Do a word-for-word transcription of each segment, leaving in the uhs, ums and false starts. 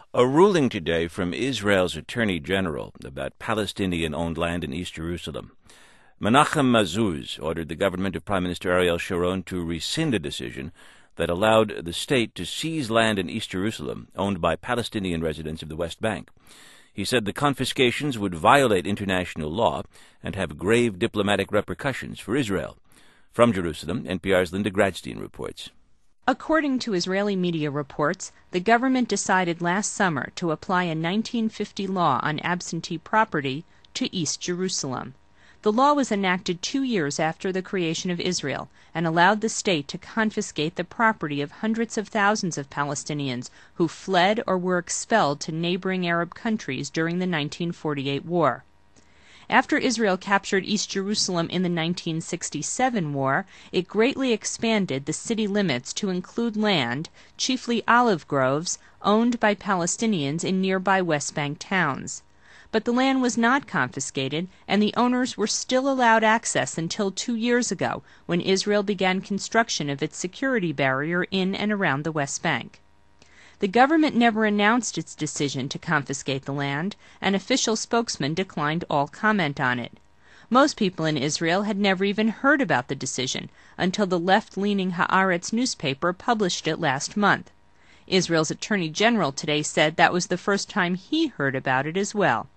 A ruling today from Israel's Attorney General about Palestinian-owned land in East Jerusalem. Menachem Mazuz ordered the government of Prime Minister Ariel Sharon to rescind a decision that allowed the state to seize land in East Jerusalem owned by Palestinian residents of the West Bank. He said the confiscations would violate international law and have grave diplomatic repercussions for Israel. From Jerusalem, N P R's Linda Gradstein reports. According to Israeli media reports, the government decided last summer to apply a nineteen fifty law on absentee property to East Jerusalem. The law was enacted two years after the creation of Israel and allowed the state to confiscate the property of hundreds of thousands of Palestinians who fled or were expelled to neighboring Arab countries during the nineteen forty-eight war. After Israel captured East Jerusalem in the nineteen sixty-seven war, it greatly expanded the city limits to include land, chiefly olive groves, owned by Palestinians in nearby West Bank towns. But the land was not confiscated, and the owners were still allowed access until two years ago, when Israel began construction of its security barrier in and around the West Bank. The government never announced its decision to confiscate the land. An official spokesman declined all comment on it. Most people in Israel had never even heard about the decision until the left-leaning Haaretz newspaper published it last month. Israel's Attorney General today said that was the first time he heard about it as well.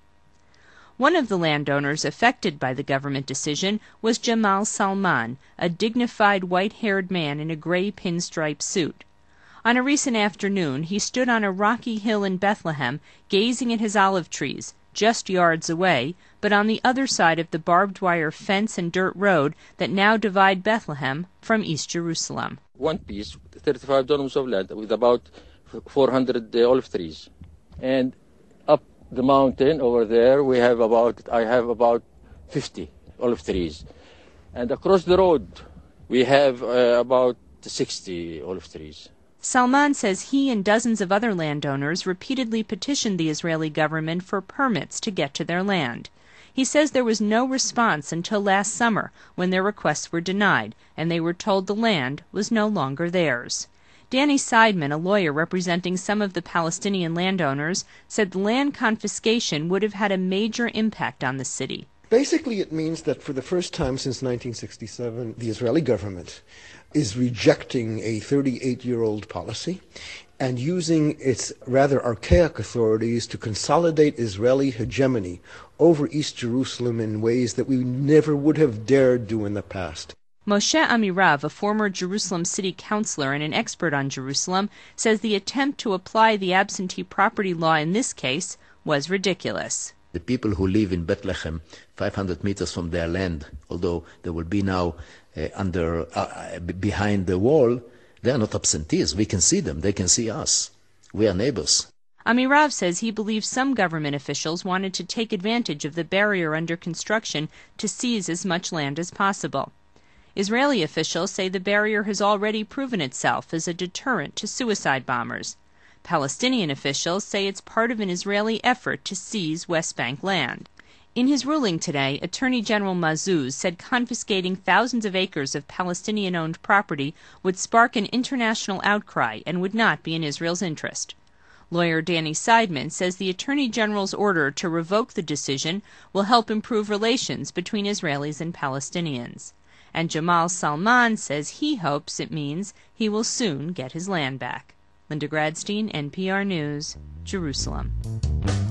One of the landowners affected by the government decision was Jamal Salman, a dignified white-haired man in a gray pinstripe suit. On a recent afternoon, he stood on a rocky hill in Bethlehem, gazing at his olive trees, just yards away, but on the other side of the barbed wire fence and dirt road that now divide Bethlehem from East Jerusalem. One piece, thirty-five dwellims of land with about four hundred uh, olive trees. And up the mountain over there, we have about, I have about fifty olive trees. And across the road, we have uh, about sixty olive trees. Salman says he and dozens of other landowners repeatedly petitioned the Israeli government for permits to get to their land. He says there was no response until last summer, when their requests were denied, and they were told the land was no longer theirs. Danny Seidman, a lawyer representing some of the Palestinian landowners, said the land confiscation would have had a major impact on the city. Basically, it means that for the first time since nineteen sixty-seven, the Israeli government is rejecting a thirty-eight-year-old policy and using its rather archaic authorities to consolidate Israeli hegemony over East Jerusalem in ways that we never would have dared do in the past. Moshe Amirav, a former Jerusalem city councilor and an expert on Jerusalem, says the attempt to apply the absentee property law in this case was ridiculous. The people who live in Bethlehem, five hundred meters from their land, although they will be now uh, under uh, behind the wall, they are not absentees. We can see them. They can see us. We are neighbors. Amirav says he believes some government officials wanted to take advantage of the barrier under construction to seize as much land as possible. Israeli officials say the barrier has already proven itself as a deterrent to suicide bombers. Palestinian officials say it's part of an Israeli effort to seize West Bank land. In his ruling today, Attorney General Mazuz said confiscating thousands of acres of Palestinian-owned property would spark an international outcry and would not be in Israel's interest. Lawyer Danny Seidman says the Attorney General's order to revoke the decision will help improve relations between Israelis and Palestinians. And Jamal Salman says he hopes it means he will soon get his land back. Linda Gradstein, N P R News, Jerusalem.